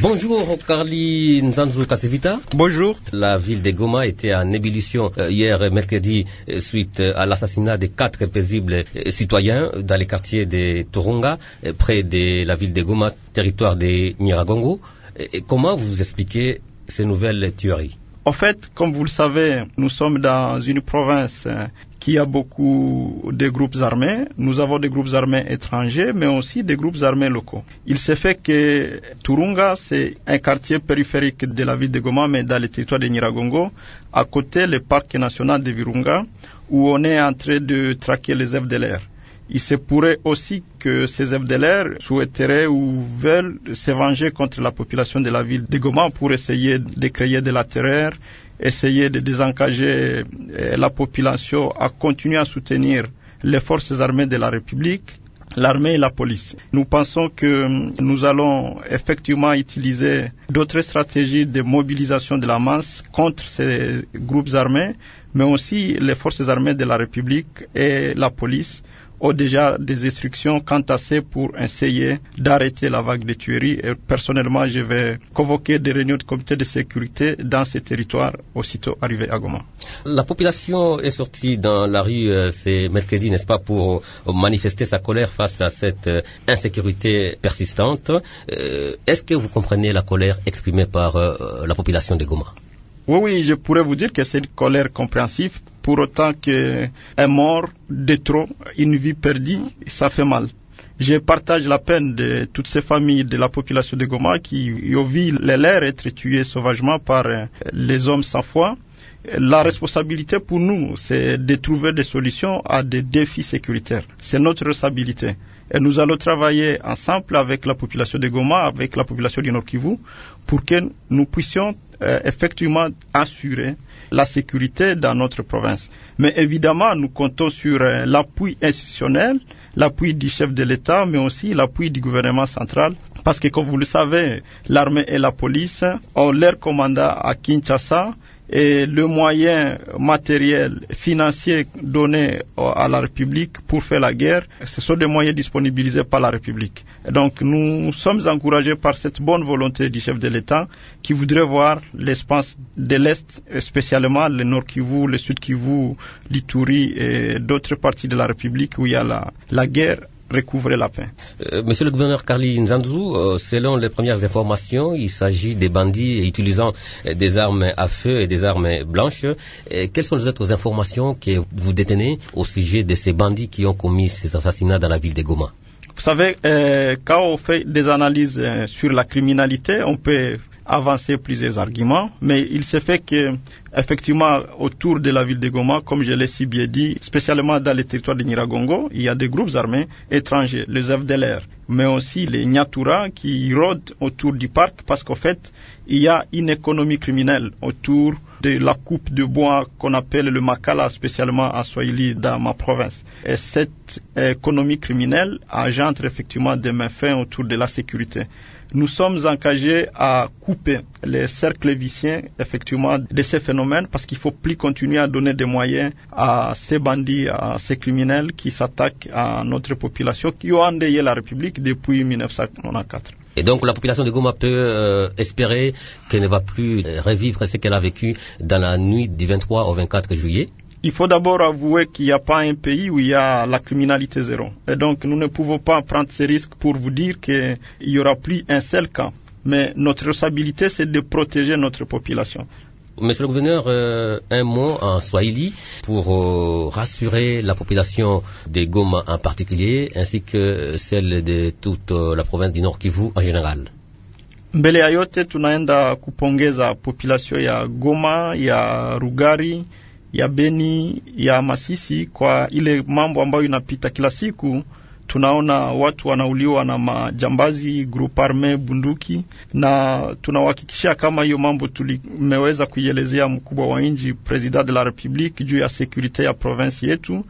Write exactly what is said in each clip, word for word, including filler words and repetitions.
Bonjour Carly Nzanzu Kasevita. Bonjour. La ville de Goma était en ébullition euh, hier mercredi euh, suite à l'assassinat de quatre paisibles euh, citoyens dans les quartiers de Turunga, euh, près de la ville de Goma, territoire de Nyiragongo. Et comment vous expliquez ces nouvelles tueries? En fait, comme vous le savez, nous sommes dans une province qui a beaucoup de groupes armés. Nous avons des groupes armés étrangers, mais aussi des groupes armés locaux. Il s'est fait que Turunga, c'est un quartier périphérique de la ville de Goma, mais dans le territoire de Nyiragongo, à côté le parc national de Virunga, où on est en train de traquer les F D L R. Il se pourrait aussi que ces F D L R souhaiteraient ou veulent se venger contre la population de la ville de Goma pour essayer de créer de la terreur, essayer de désengager la population à continuer à soutenir les forces armées de la République, l'armée et la police. Nous pensons que nous allons effectivement utiliser d'autres stratégies de mobilisation de la masse contre ces groupes armés, mais aussi les forces armées de la République et la police ont déjà des instructions quant à ça pour essayer d'arrêter la vague de tueries. Et personnellement, je vais convoquer des réunions de comité de sécurité dans ces territoires aussitôt arrivé à Goma. La population est sortie dans la rue euh, ce mercredi, n'est-ce pas, pour euh, manifester sa colère face à cette euh, insécurité persistante. Euh, est-ce que vous comprenez la colère exprimée par euh, la population de Goma? Oui, oui, je pourrais vous dire que c'est une colère compréhensive, pour autant qu'un mort de trop, une vie perdue, ça fait mal. Je partage la peine de toutes ces familles de la population de Goma qui ont vu les leurs être tués sauvagement par les hommes sans foi. La responsabilité pour nous, c'est de trouver des solutions à des défis sécuritaires. C'est notre responsabilité. Et nous allons travailler ensemble avec la population de Goma, avec la population du Nord Kivu, pour que nous puissions euh, effectivement assurer la sécurité dans notre province. Mais évidemment, nous comptons sur euh, l'appui institutionnel, l'appui du chef de l'État, mais aussi l'appui du gouvernement central. Parce que, comme vous le savez, l'armée et la police ont leur commandant à Kinshasa, et le moyen matériel, financier donné à la République pour faire la guerre, ce sont des moyens disponibilisés par la République. Et donc nous sommes encouragés par cette bonne volonté du chef de l'État qui voudrait voir l'espace de l'Est, spécialement le Nord Kivu, le Sud Kivu, l'Ituri et d'autres parties de la République où il y a la, la guerre, recouvrer la paix. Euh, monsieur le gouverneur Carly Nzanzu, euh, selon les premières informations, il s'agit des bandits utilisant euh, des armes à feu et des armes blanches. Euh, quelles sont les autres informations que vous détenez au sujet de ces bandits qui ont commis ces assassinats dans la ville de Goma? Vous savez, euh, quand on fait des analyses euh, sur la criminalité, on peut avancer plusieurs arguments, mais il se fait que, effectivement, autour de la ville de Goma, comme je l'ai si bien dit, spécialement dans les territoires de Nyiragongo, il y a des groupes armés étrangers, les F D L R, mais aussi les Nyatura qui rôdent autour du parc parce qu'en fait, il y a une économie criminelle autour de la coupe de bois qu'on appelle le makala, spécialement en Swahili dans ma province. Et cette économie criminelle engendre effectivement des méfaits autour de la sécurité. Nous sommes engagés à couper les cercles vicieux, effectivement, de ces phénomènes parce qu'il ne faut plus continuer à donner des moyens à ces bandits, à ces criminels qui s'attaquent à notre population, qui ont endeuillé la République depuis mille neuf cent quatre-vingt-quatorze. Et donc la population de Goma peut euh, espérer qu'elle ne va plus euh, revivre ce qu'elle a vécu dans la nuit du vingt-trois au vingt-quatre juillet? Il faut d'abord avouer qu'il n'y a pas un pays où il y a la criminalité zéro. Et donc, nous ne pouvons pas prendre ces risques pour vous dire qu'il n'y aura plus un seul cas. Mais notre responsabilité, c'est de protéger notre population. Monsieur le gouverneur, euh, un mot en Swahili pour euh, rassurer la population de Goma en particulier, ainsi que celle de toute euh, la province du Nord Kivu en général. Mbele ya yote tunaenda kupongeza population ya Goma, ya Rugari, ya Beni, ya Masisi kwa ile mambo ambayo inapita kila siku. Tunaona watu wanauliwa na majambazi, group arme, bunduki, na tunawahakikishia kama hiyo mambo tulimeweza kuielezea mkubwa wa nchi, president de la Republique, juu ya security ya province yetu,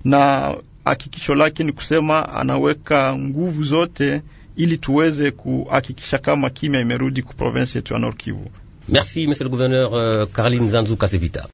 na hakikisho lake ni kusema anaweka nguvu zote ili tuweze kuhakikisha kama kimya imerudi ku province yetu ya Nord Kivu. Merci, monsieur le gouverneur euh, Carly Nzanzu Kasevita.